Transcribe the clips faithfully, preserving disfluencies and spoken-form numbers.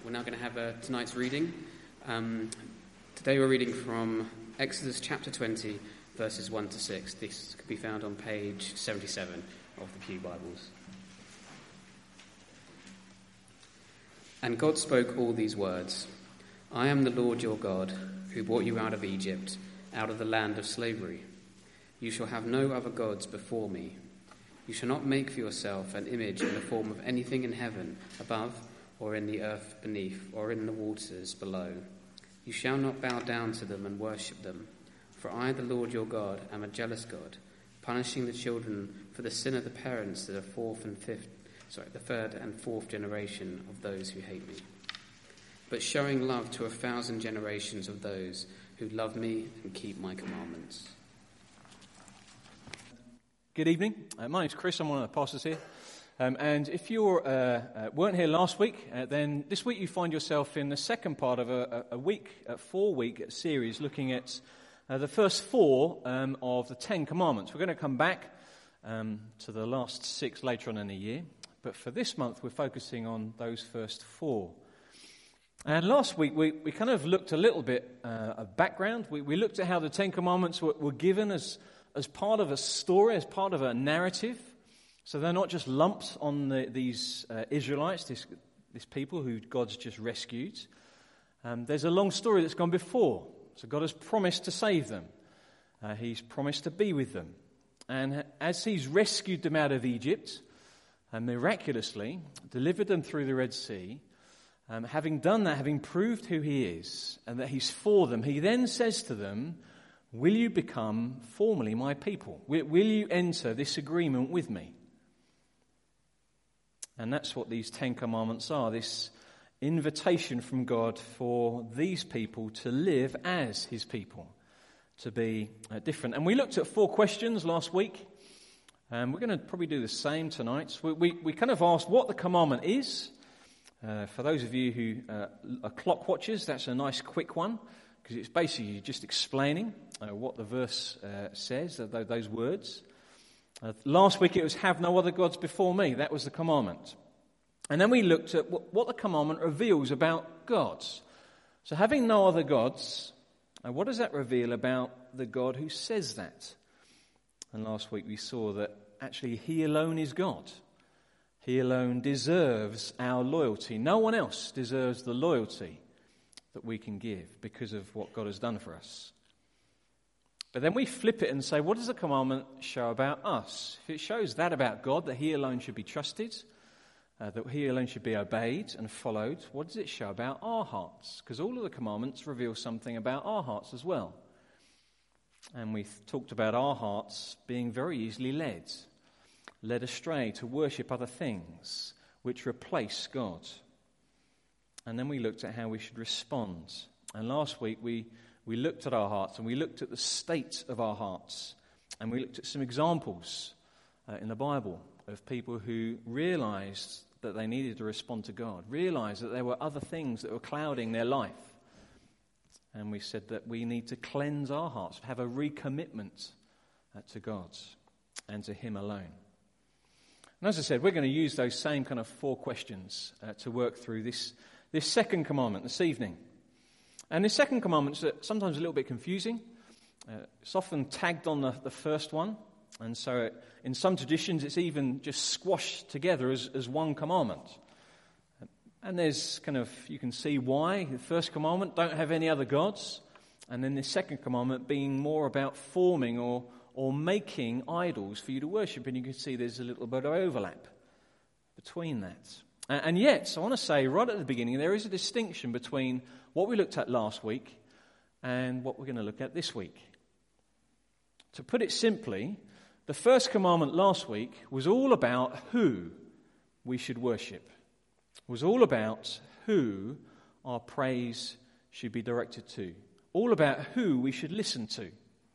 We're now going to have uh, tonight's reading. Um, today we're reading from Exodus chapter twenty, verses one to six. This can be found on page seventy-seven of the Pew Bibles. And God spoke all these words. I am the Lord your God, who brought you out of Egypt, out of the land of slavery. You shall have no other gods before me. You shall not make for yourself an image in the form of anything in heaven above, or in the earth beneath, or in the waters below. You shall not bow down to them and worship them. For I, the Lord your God, am a jealous God, punishing the children for the sin of the parents to the fourth and fifth, sorry, the third and fourth generation of those who hate me, but showing love to a thousand generations of those who love me and keep my commandments. Good evening. Uh, my name's Chris. I'm one of the pastors here. Um, and if you uh, uh, weren't here last week, uh, then this week you find yourself in the second part of a, a week, a four-week series looking at uh, the first four um, of the Ten Commandments. We're going to come back um, to the last six later on in the year, but for this month we're focusing on those first four. And last week we, we kind of looked a little bit uh, of background. We, we looked at how the Ten Commandments were, were given as, as part of a story, as part of a narrative. So they're not just lumped on the, these uh, Israelites, this, this people who God's just rescued. Um, there's a long story that's gone before. So God has promised to save them. Uh, he's promised to be with them. And as he's rescued them out of Egypt, and miraculously delivered them through the Red Sea, um, having done that, having proved who he is, and that he's for them, he then says to them, will you become formally my people? Will, will you enter this agreement with me? And that's what these Ten Commandments are, this invitation from God for these people to live as his people, to be uh, different. And we looked at four questions last week, and we're going to probably do the same tonight. We, we, we kind of asked what the commandment is. Uh, for those of you who uh, are clock watchers, that's a nice quick one, because it's basically just explaining uh, what the verse uh, says, uh, those words. Uh, last week it was, have no other gods before me. That was the commandment. And then we looked at what, what the commandment reveals about God. So having no other gods, uh, what does that reveal about the God who says that? And last week we saw that actually he alone is God. He alone deserves our loyalty. No one else deserves the loyalty that we can give because of what God has done for us. But then we flip it and say, what does the commandment show about us? If it shows that about God, that he alone should be trusted, uh, that he alone should be obeyed and followed, what does it show about our hearts? Because all of the commandments reveal something about our hearts as well. And we talked about our hearts being very easily led, led astray to worship other things which replace God. And then we looked at how we should respond. And last week we We looked at our hearts, and we looked at the state of our hearts, and we looked at some examples uh, in the Bible of people who realized that they needed to respond to God, realized that there were other things that were clouding their life. And we said that we need to cleanse our hearts, have a recommitment uh, to God and to him alone. And as I said, we're going to use those same kind of four questions uh, to work through this, this second commandment this evening. And the second commandment is sometimes a little bit confusing. Uh, it's often tagged on the, the first one. And so it, in some traditions, it's even just squashed together as, as one commandment. And there's kind of, you can see why. The first commandment, don't have any other gods. And then the second commandment being more about forming or, or making idols for you to worship. And you can see there's a little bit of overlap between that. And, and yet, I want to say right at the beginning, there is a distinction between what we looked at last week and what we're going to look at this week. To put it simply, the first commandment last week was all about who we should worship. It was all about who our praise should be directed to. All about who we should listen to.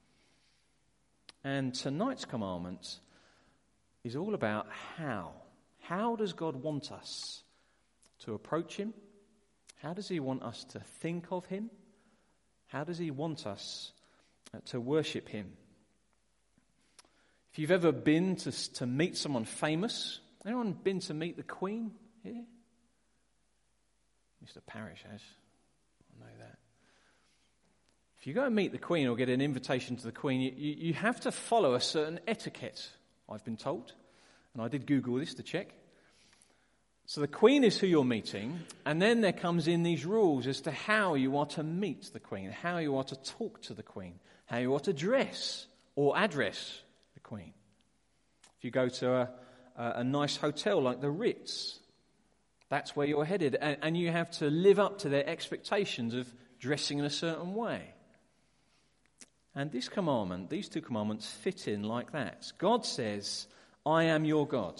And tonight's commandment is all about how. How does God want us to approach him? How does he want us to think of him? How does he want us to worship him? If you've ever been to, to meet someone famous, anyone been to meet the Queen here? Mister Parrish has. I know that. If you go and meet the Queen or get an invitation to the Queen, you, you, you have to follow a certain etiquette, I've been told. And I did Google this to check. So the Queen is who you're meeting, and then there comes in these rules as to how you are to meet the Queen, how you are to talk to the Queen, how you are to dress or address the Queen. If you go to a, a, a nice hotel like the Ritz, that's where you're headed, and, and you have to live up to their expectations of dressing in a certain way. And this commandment, these two commandments fit in like that. God says, I am your God.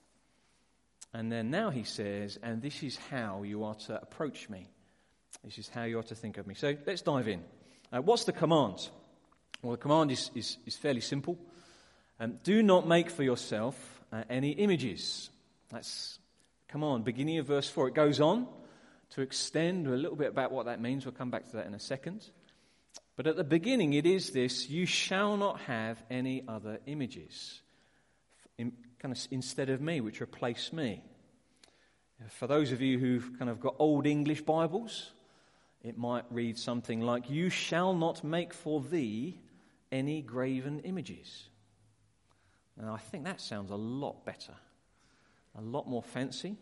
And then now he says, and this is how you are to approach me. This is how you are to think of me. So let's dive in. Uh, what's the command? Well, the command is, is, is fairly simple. Um, do not make for yourself uh, any images. That's the command. Beginning of verse four. It goes on to extend a little bit about what that means. We'll come back to that in a second. But at the beginning it is this, you shall not have any other images. In, kind of instead of me, which replace me. For those of you who've kind of got old English Bibles, it might read something like, you shall not make for thee any graven images. Now I think that sounds a lot better, a lot more fancy.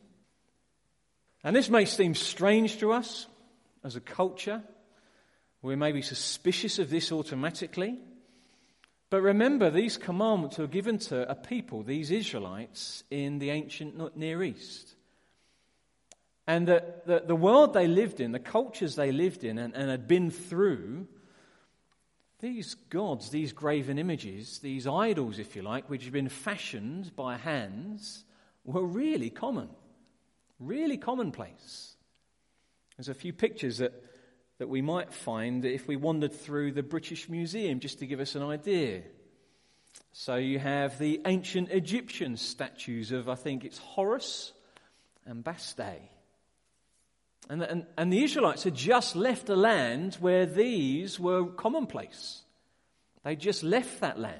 And this may seem strange to us as a culture. We may be suspicious of this automatically. But remember, these commandments were given to a people, these Israelites, in the ancient Near East. And that the, the world they lived in, the cultures they lived in and, and had been through, these gods, these graven images, these idols, if you like, which had been fashioned by hands, were really common, really commonplace. There's a few pictures that that we might find if we wandered through the British Museum, just to give us an idea. So you have the ancient Egyptian statues of, I think it's Horus and Bastet. And, and, and the Israelites had just left a land where these were commonplace. They just left that land.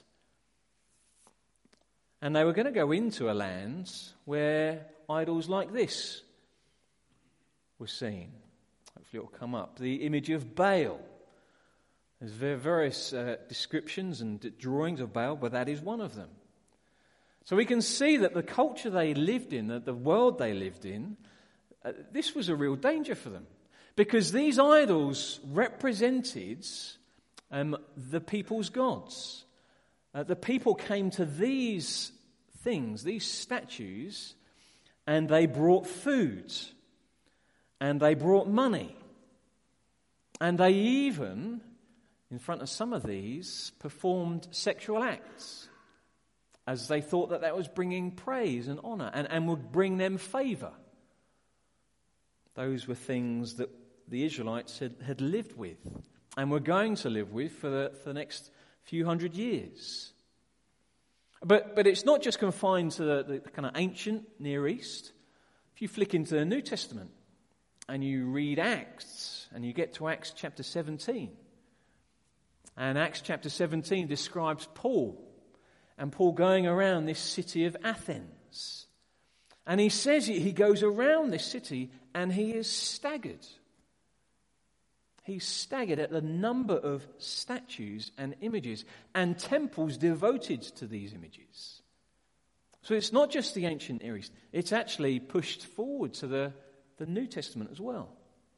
And they were going to go into a land where idols like this were seen. Hopefully it will come up. The image of Baal. There's various uh, descriptions and drawings of Baal, but that is one of them. So we can see that the culture they lived in, that the world they lived in, uh, this was a real danger for them. Because these idols represented um, the people's gods. Uh, the people came to these things, these statues, and they brought food. And they brought money. And they even, in front of some of these, performed sexual acts, as they thought that that was bringing praise and honour and, and would bring them favour. Those were things that the Israelites had, had lived with and were going to live with for the, for the next few hundred years. But, but it's not just confined to the, the kind of ancient Near East. If you flick into the New Testament, and you read Acts, and you get to Acts chapter seventeen. And Acts chapter seventeen describes Paul, and Paul going around this city of Athens. And he says he goes around this city, and he is staggered. He's staggered at the number of statues and images, and temples devoted to these images. So it's not just the ancient Near East, it's actually pushed forward to the the New Testament as well.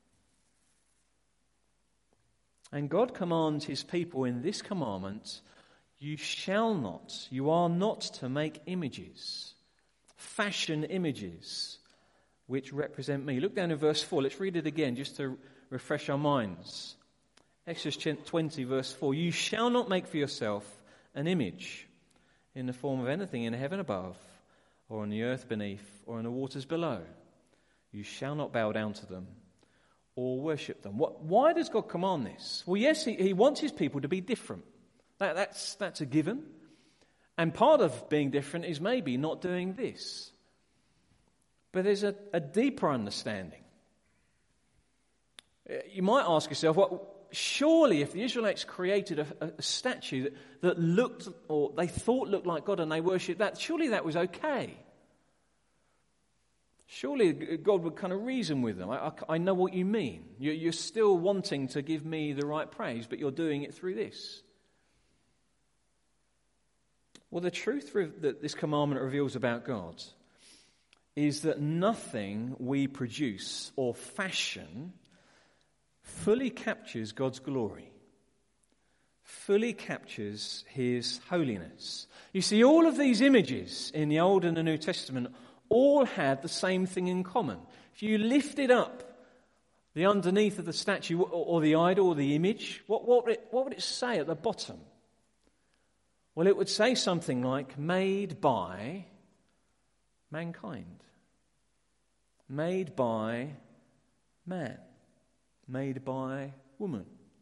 And God commands his people in this commandment, you shall not, you are not to make images, fashion images, which represent me. Look down in verse four, let's read it again just to refresh our minds. Exodus twenty verse four, you shall not make for yourself an image in the form of anything in heaven above, or on the earth beneath, or in the waters below. You shall not bow down to them or worship them. What, why does God command this? Well, yes, he, he wants his people to be different. That, that's, that's a given. And part of being different is maybe not doing this. But there's a, a deeper understanding. You might ask yourself, well, surely if the Israelites created a, a statue that, that looked, or they thought looked like God and they worshipped that, surely that was okay. Surely God would kind of reason with them. I, I, I know what you mean. You're, you're still wanting to give me the right praise, but you're doing it through this. Well, the truth that this commandment reveals about God is that nothing we produce or fashion fully captures God's glory, fully captures his holiness. You see, all of these images in the Old and the New Testament all had the same thing in common. If you lifted up the underneath of the statue or the idol or the image, what, what, would it, what would it say at the bottom? Well, it would say something like, made by mankind. Made by man. Made by woman.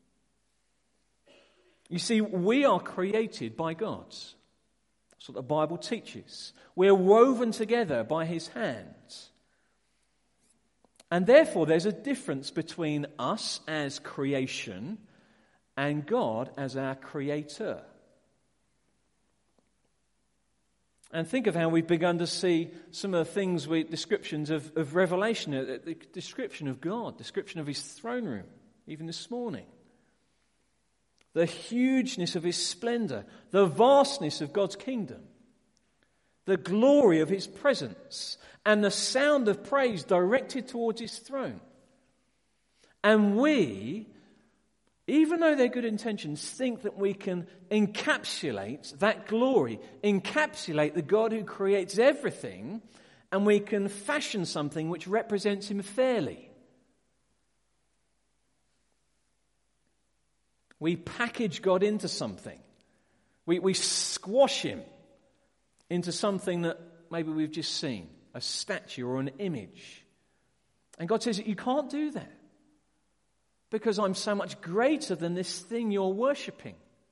You see, we are created by God. That's what the Bible teaches. We're woven together by his hands. And therefore, there's a difference between us as creation and God as our creator. And think of how we've begun to see some of the things, we, descriptions of, of Revelation, the description of God, description of his throne room, even this morning. The hugeness of his splendor, the vastness of God's kingdom, the glory of his presence, and the sound of praise directed towards his throne. And we, even though they're good intentions, think that we can encapsulate that glory, encapsulate the God who creates everything, and we can fashion something which represents him fairly. We package God into something. We, we squash him into something that maybe we've just seen, a statue or an image. And God says that you can't do that because I'm so much greater than this thing you're worshipping.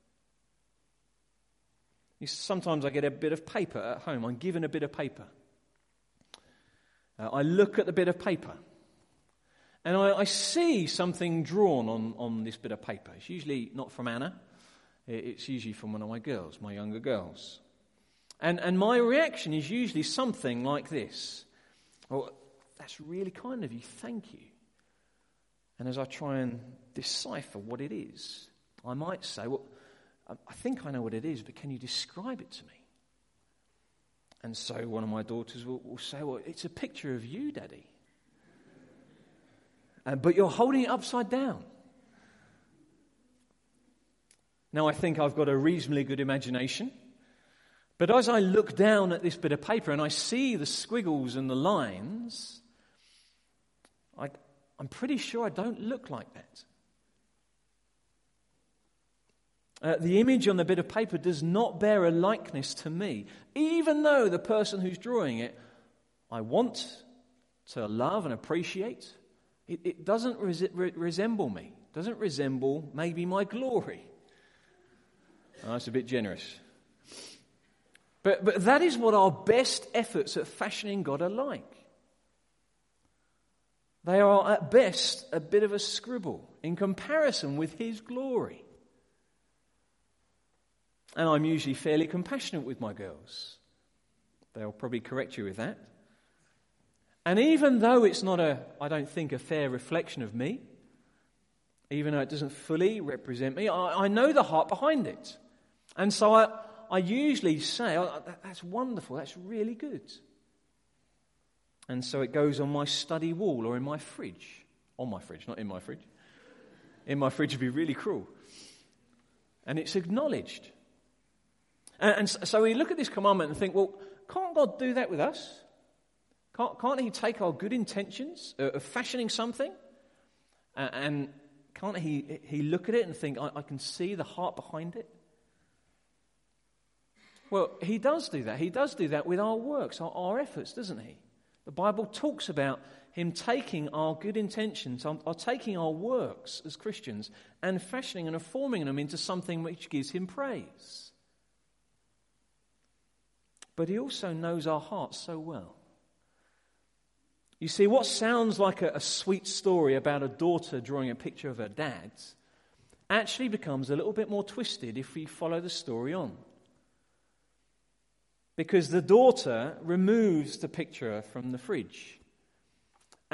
Sometimes I get a bit of paper at home. I'm given a bit of paper. Uh, I look at the bit of paper. And I, I see something drawn on, on this bit of paper. It's usually not from Anna. It's usually from one of my girls, my younger girls. And, and my reaction is usually something like this. Oh, that's really kind of you. Thank you. And as I try and decipher what it is, I might say, well, I think I know what it is, but can you describe it to me? And so one of my daughters will, will say, well, it's a picture of you, Daddy. Uh, but you're holding it upside down. Now, I think I've got a reasonably good imagination. But as I look down at this bit of paper and I see the squiggles and the lines, I, I'm pretty sure I don't look like that. Uh, the image on the bit of paper does not bear a likeness to me, even though the person who's drawing it, I want to love and appreciate. It, it doesn't res- re- resemble me. It doesn't resemble maybe my glory. Oh, that's a bit generous. But, but that is what our best efforts at fashioning God are like. They are at best a bit of a scribble in comparison with his glory. And I'm usually fairly compassionate with my girls. They'll probably correct you with that. And even though it's not a, I don't think, a fair reflection of me, even though it doesn't fully represent me, I, I know the heart behind it. And so I, I usually say, oh, that, that's wonderful, that's really good. And so it goes on my study wall or in my fridge. On my fridge, not in my fridge. In my fridge would be really cruel. And it's acknowledged. And, and so we look at this commandment and think, well, can't God do that with us? Can't, can't he take our good intentions of fashioning something and, and can't he, he look at it and think, I, I can see the heart behind it? Well, he does do that. He does do that with our works, our, our efforts, doesn't he? The Bible talks about him taking our good intentions, or, or taking our works as Christians and fashioning and forming them into something which gives him praise. But he also knows our hearts so well. You see, what sounds like a, a sweet story about a daughter drawing a picture of her dad actually becomes a little bit more twisted if we follow the story on. Because the daughter removes the picture from the fridge.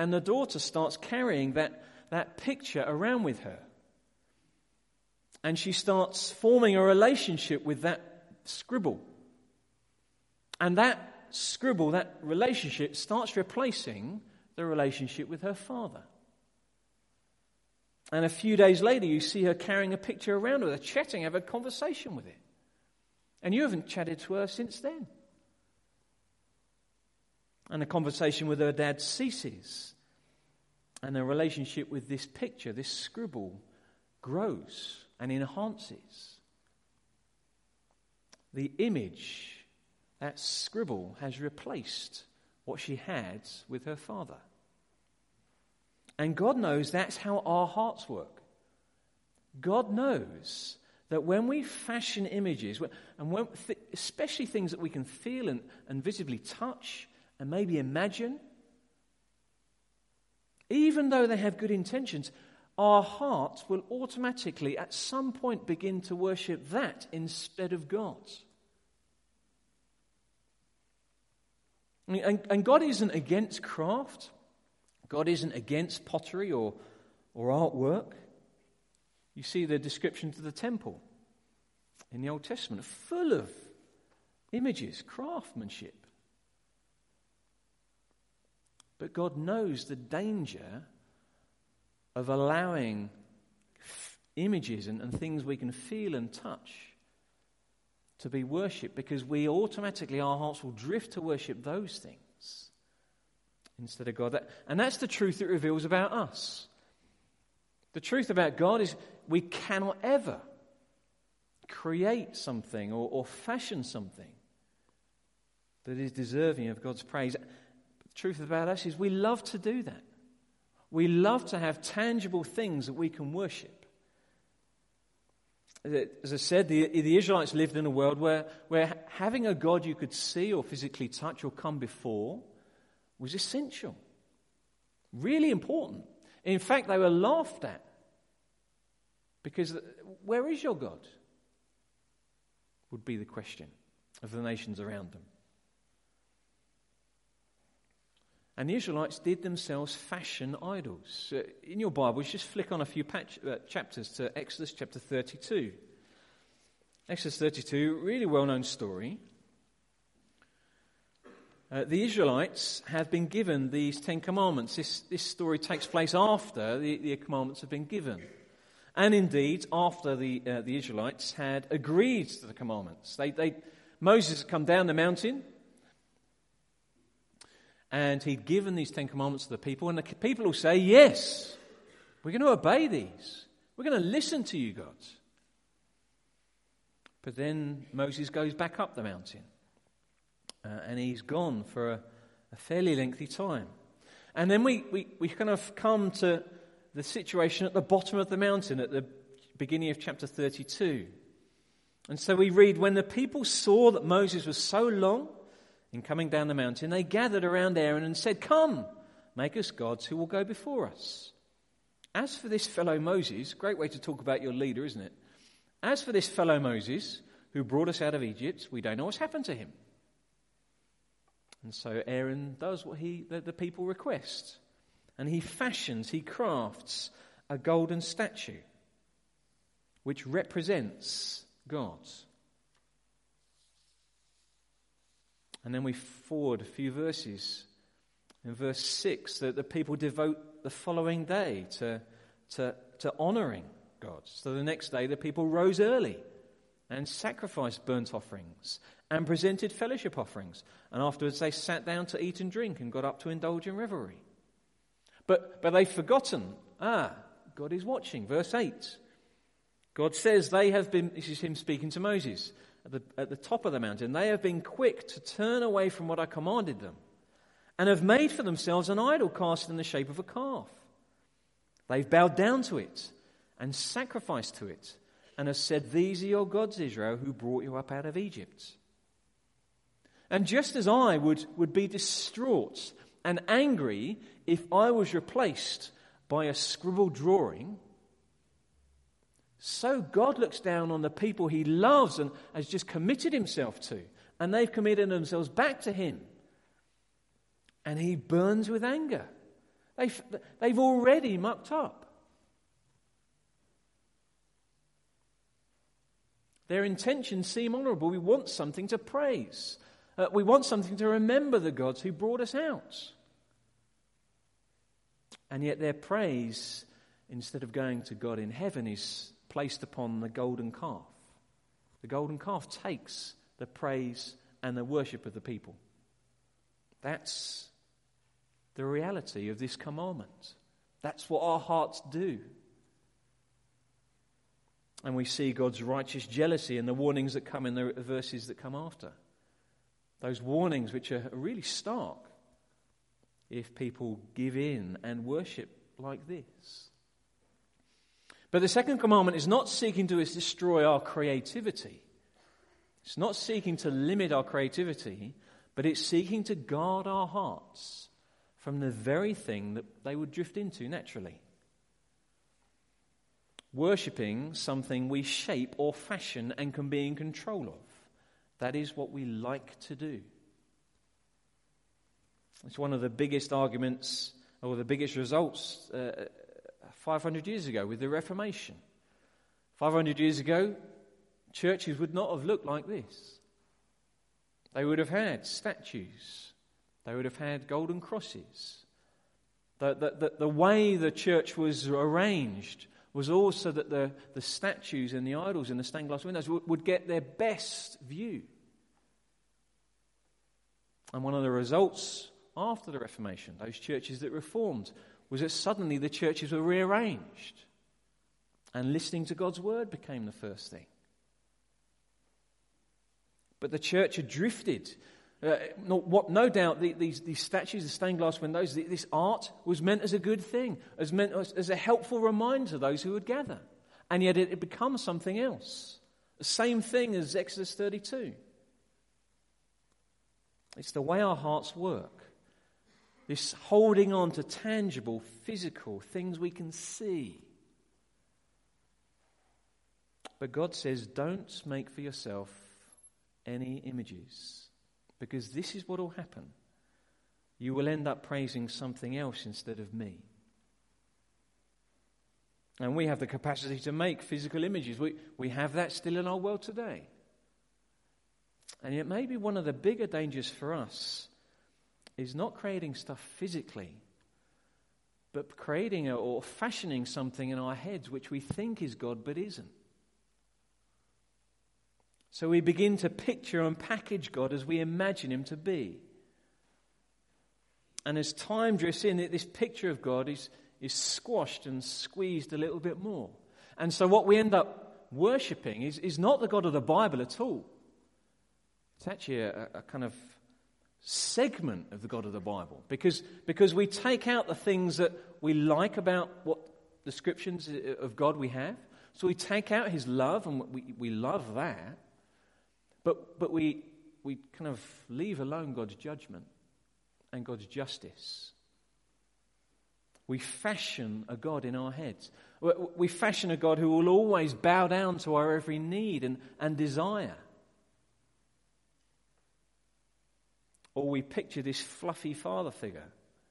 And the daughter starts carrying that, that picture around with her. And she starts forming a relationship with that scribble. And that scribble, that relationship, starts replacing the relationship with her father. And a few days later, you see her carrying a picture around with her, chatting, have a conversation with it. And you haven't chatted to her since then. And the conversation with her dad ceases. And the relationship with this picture, this scribble, grows and enhances. The image, that scribble, has replaced what she had with her father. And God knows that's how our hearts work. God knows that when we fashion images, and when, especially things that we can feel and, and visibly touch and maybe imagine, even though they have good intentions, our hearts will automatically at some point begin to worship that instead of God. And, and God isn't against craft. God isn't against pottery or, or artwork. You see the descriptions of the temple in the Old Testament, full of images, craftsmanship. But God knows the danger of allowing f- images and, and things we can feel and touch to be worshipped, because we automatically, our hearts will drift to worship those things instead of God. That, and that's the truth it reveals about us. The truth about God is we cannot ever create something or, or fashion something that is deserving of God's praise. The truth about us is we love to do that. We love to have tangible things that we can worship. As I said, the, the Israelites lived in a world where, where having a God you could see or physically touch or come before was essential. Really important. In fact, they were laughed at. Because where is your God? Would be the question of the nations around them. And the Israelites did themselves fashion idols. Uh, in your Bibles, just flick on a few patch, uh, chapters to Exodus chapter thirty-two. Exodus thirty-two, really well-known story. Uh, the Israelites have been given these Ten Commandments. This, this story takes place after the, the commandments have been given. And indeed, after the, uh, the Israelites had agreed to the commandments. They, they, Moses had come down the mountain, and he'd given these Ten Commandments to the people, and the people will say, yes, we're going to obey these. We're going to listen to you, God. But then Moses goes back up the mountain, uh, and he's gone for a, a fairly lengthy time. And then we, we, we kind of come to the situation at the bottom of the mountain at the beginning of chapter thirty-two. And so we read, when the people saw that Moses was so long in coming down the mountain, they gathered around Aaron and said, come, make us gods who will go before us. As for this fellow Moses, great way to talk about your leader, isn't it? As for this fellow Moses, who brought us out of Egypt, we don't know what's happened to him. And so Aaron does what he the, the people request. And he fashions, he crafts a golden statue which represents God. And then we forward a few verses. In verse six, that the people devote the following day to, to, to honouring God. So the next day the people rose early and sacrificed burnt offerings and presented fellowship offerings. And afterwards they sat down to eat and drink and got up to indulge in revelry. But, but they've forgotten, ah, God is watching. Verse eight. God says they have been, this is him speaking to Moses, at the, at the top of the mountain, they have been quick to turn away from what I commanded them and have made for themselves an idol cast in the shape of a calf. They've bowed down to it and sacrificed to it and have said, these are your gods, Israel, who brought you up out of Egypt. And just as I would, would be distraught and angry if I was replaced by a scribbled drawing, so God looks down on the people he loves and has just committed himself to, and they've committed themselves back to him. And he burns with anger. They've, they've already mucked up. Their intentions seem honourable. We want something to praise. Uh, we want something to remember the gods who brought us out. And yet their praise, instead of going to God in heaven, is placed upon the golden calf. The golden calf takes the praise and the worship of the people. That's the reality of this commandment. That's what our hearts do. And we see God's righteous jealousy in the warnings that come in the verses that come after. Those warnings which are really stark if people give in and worship like this. But the second commandment is not seeking to destroy our creativity. It's not seeking to limit our creativity, but it's seeking to guard our hearts from the very thing that they would drift into naturally. Worshipping something we shape or fashion and can be in control of. That is what we like to do. It's one of the biggest arguments, or the biggest results, uh, five hundred years ago with the Reformation. five hundred years ago, churches would not have looked like this. They would have had statues. They would have had golden crosses. The, the, the, the way the church was arranged was also that the, the statues and the idols in the stained glass windows would, would get their best view. And one of the results after the Reformation, those churches that reformed, was that suddenly the churches were rearranged. And listening to God's word became the first thing. But the church had drifted. Uh, no, what, no doubt the, these, these statues, the stained glass windows, the, this art was meant as a good thing, as meant as, as a helpful reminder to those who would gather. And yet it had become something else. The same thing as Exodus thirty-two. It's the way our hearts work. This holding on to tangible, physical things we can see. But God says, don't make for yourself any images. Because this is what will happen. You will end up praising something else instead of me. And we have the capacity to make physical images. We, we have that still in our world today. And yet maybe one of the bigger dangers for us is not creating stuff physically, but creating a, or fashioning something in our heads which we think is God but isn't. So we begin to picture and package God as we imagine him to be. And as time drifts in, this picture of God is, is squashed and squeezed a little bit more. And so what we end up worshipping is, is not the God of the Bible at all. It's actually a, a kind of segment of the God of the Bible. Because, because we take out the things that we like about what descriptions of God we have. So we take out his love, and we, we love that. But but we we kind of leave alone God's judgment and God's justice. We fashion a God in our heads. We fashion a God who will always bow down to our every need and, and desire. Or we picture this fluffy father figure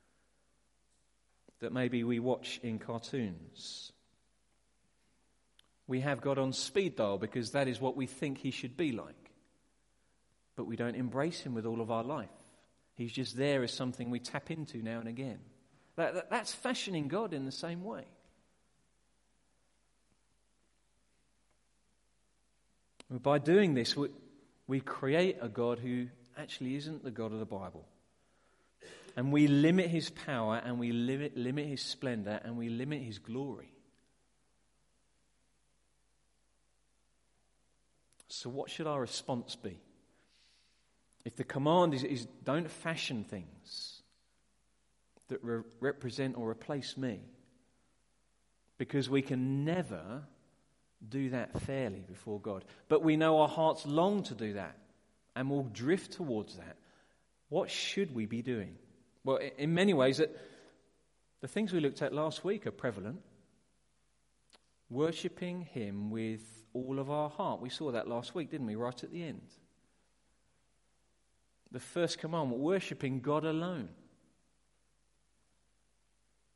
that maybe we watch in cartoons. We have God on speed dial because that is what we think he should be like. But we don't embrace him with all of our life. He's just there as something we tap into now and again. That, that, that's fashioning God in the same way. By doing this, we, we create a God who actually isn't the God of the Bible. And we limit his power, and we limit, limit his splendor, and we limit his glory. So what should our response be? If the command is, is don't fashion things that re- represent or replace me, because we can never do that fairly before God. But we know our hearts long to do that, and will drift towards that. What should we be doing? Well, in many ways, that the things we looked at last week are prevalent. Worshipping him with all of our heart. We saw that last week, didn't we? Right at the end. The first commandment, worshipping God alone.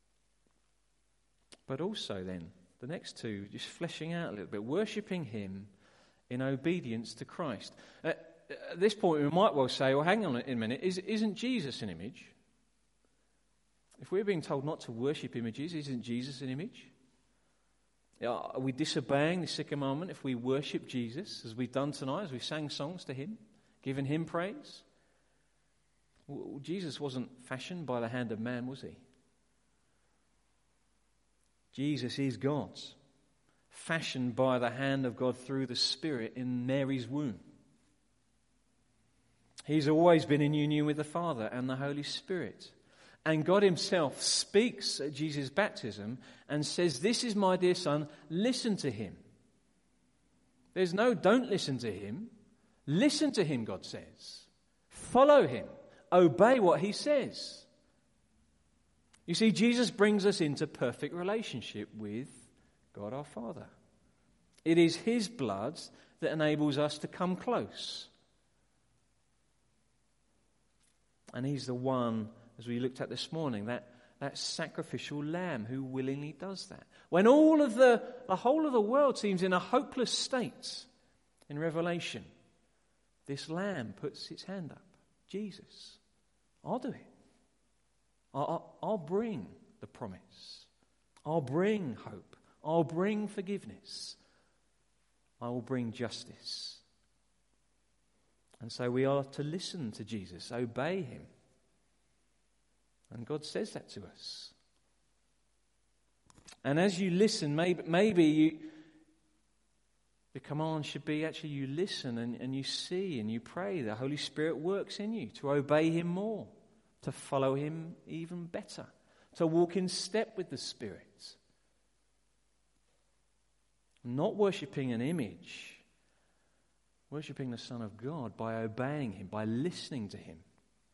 But also then, the next two, just fleshing out a little bit, worshipping him in obedience to Christ. Uh, at this point, we might well say, well, hang on a minute, is, isn't Jesus an image? If we're being told not to worship images, isn't Jesus an image? Are we disobeying the sixth commandment if we worship Jesus, as we've done tonight, as we've sang songs to him, given him praise? Well, Jesus wasn't fashioned by the hand of man, was he? Jesus is God, fashioned by the hand of God through the Spirit in Mary's womb. He's always been in union with the Father and the Holy Spirit. And God himself speaks at Jesus' baptism and says, "This is my dear son, listen to him." There's no don't listen to him. Listen to him, God says. Follow him. Obey what he says. You see, Jesus brings us into perfect relationship with God our Father. It is his blood that enables us to come close. And he's the one, as we looked at this morning, that, that sacrificial lamb who willingly does that. When all of the, the whole of the world seems in a hopeless state in Revelation, this lamb puts its hand up. Jesus, I'll do it. I'll, I'll bring the promise. I'll bring hope. I'll bring forgiveness. I will bring justice. And so we are to listen to Jesus, obey him. And God says that to us. And as you listen, maybe, maybe you, the command should be actually you listen and, and you see and you pray. The Holy Spirit works in you to obey him more, to follow him even better, to walk in step with the Spirit. Not worshipping an image, worshipping the Son of God by obeying him, by listening to him.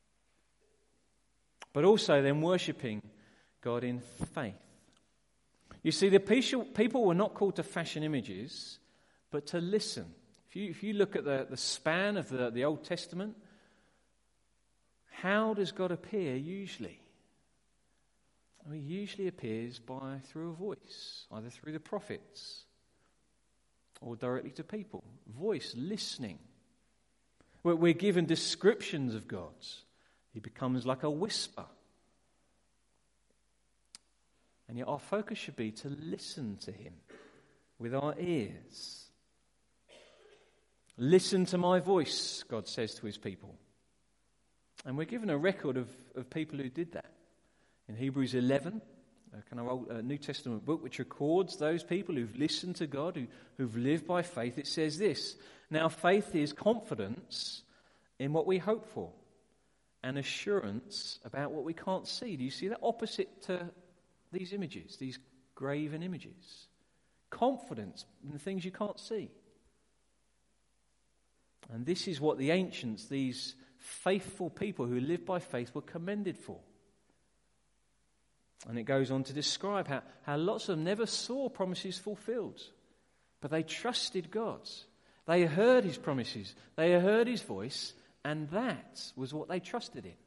But also then worshipping God in faith. You see, the people were not called to fashion images, but to listen. If you, if you look at the, the span of the, the Old Testament, how does God appear usually? Well, he usually appears by through a voice, either through the prophets or directly to people. Voice, listening. We're given descriptions of God. He becomes like a whisper. And yet our focus should be to listen to him with our ears. Listen to my voice, God says to his people. And we're given a record of, of people who did that. In Hebrews eleven, a kind of old uh, New Testament book which records those people who've listened to God, who, who've lived by faith, it says this: "Now faith is confidence in what we hope for, and assurance about what we can't see." Do you see that? Opposite to these images, these graven images. Confidence in the things you can't see. And this is what the ancients, these faithful people who live by faith, were commended for. And it goes on to describe how, how lots of them never saw promises fulfilled, but they trusted God. They heard his promises. They heard his voice, and that was what they trusted in.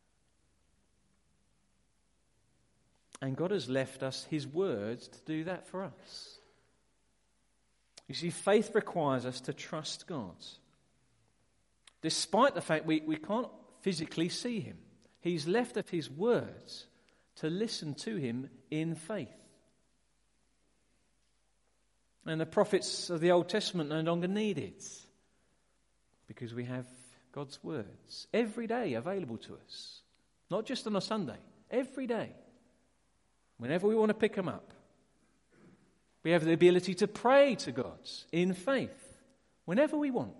And God has left us his words to do that for us. You see, faith requires us to trust God. Despite the fact we, we can't physically see him, he's left us his words to listen to him in faith. And the prophets of the Old Testament no longer need it, because we have God's words every day available to us. Not just on a Sunday, every day. Whenever we want to pick them up. We have the ability to pray to God in faith whenever we want.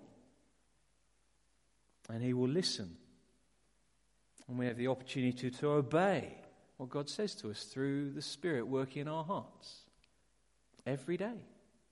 And he will listen. And we have the opportunity to, to obey what God says to us through the Spirit working in our hearts every day.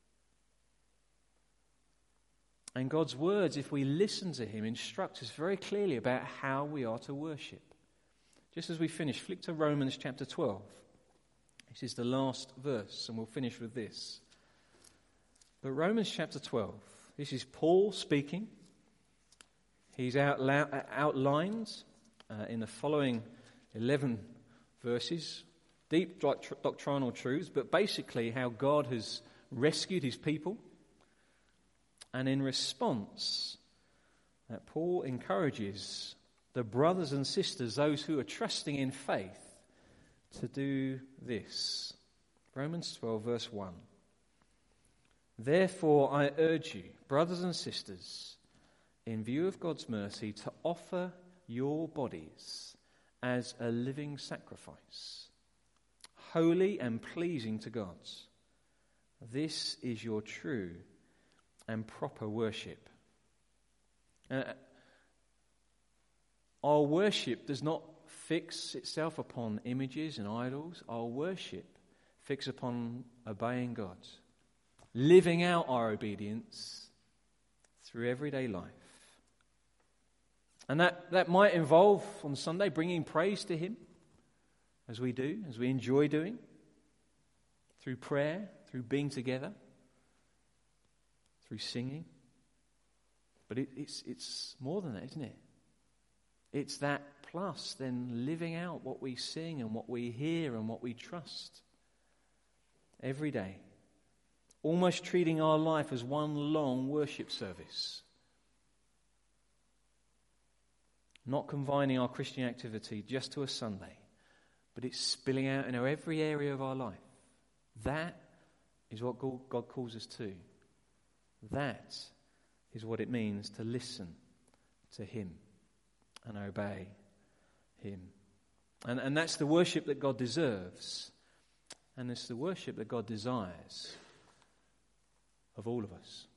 And God's words, if we listen to him, instruct us very clearly about how we are to worship. Just as we finish, flick to Romans chapter twelve. This is the last verse, and we'll finish with this. But Romans chapter twelve, this is Paul speaking. He's outla- outlined uh, in the following eleven verses deep doct- doctrinal truths, but basically how God has rescued his people. And in response, that Paul encourages the brothers and sisters, those who are trusting in faith, to do this. Romans twelve, verse one. Therefore, I urge you, brothers and sisters, in view of God's mercy, to offer your bodies as a living sacrifice, holy and pleasing to God. This is your true and proper worship. Uh, our worship does not fix itself upon images and idols. Our worship fixes upon obeying God, living out our obedience through everyday life. And that, that might involve on Sunday bringing praise to him, as we do, as we enjoy doing, through prayer, through being together, through singing. But it, it's it's more than that, isn't it? It's that plus then living out what we sing and what we hear and what we trust every day. Almost treating our life as one long worship service. Not confining our Christian activity just to a Sunday, but it's spilling out in every area of our life. That is what God calls us to. That is what it means to listen to him and obey him. And, and that's the worship that God deserves. And it's the worship that God desires of all of us.